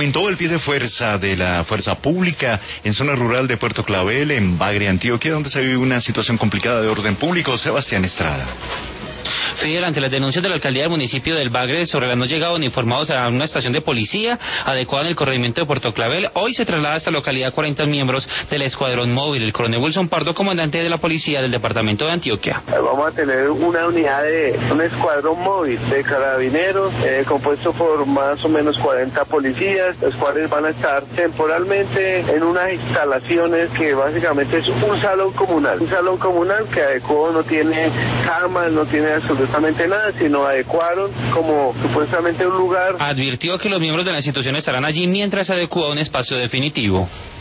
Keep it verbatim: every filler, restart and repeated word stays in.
Aumentó el pie de fuerza de la fuerza pública en zona rural de Puerto Clavel, en Bagre, Antioquia, donde se vive una situación complicada de orden público. Sebastián Estrada. Fidel, ante las denuncias de la alcaldía del municipio del Bagre sobre la no llegada uniformados a una estación de policía adecuada en el corregimiento de Puerto Clavel, hoy se traslada a esta localidad cuarenta miembros del escuadrón móvil. El coronel Wilson Pardo, comandante de la policía del departamento de Antioquia. Vamos a tener una unidad de un escuadrón móvil de carabineros eh, compuesto por más o menos cuarenta policías, los cuales van a estar temporalmente en unas instalaciones que básicamente es un salón comunal, un salón comunal que adecuado no tiene camas, no tiene absolutamente nada, sino adecuaron como supuestamente un lugar. Advirtió que los miembros de la institución estarán allí mientras se adecua un espacio definitivo.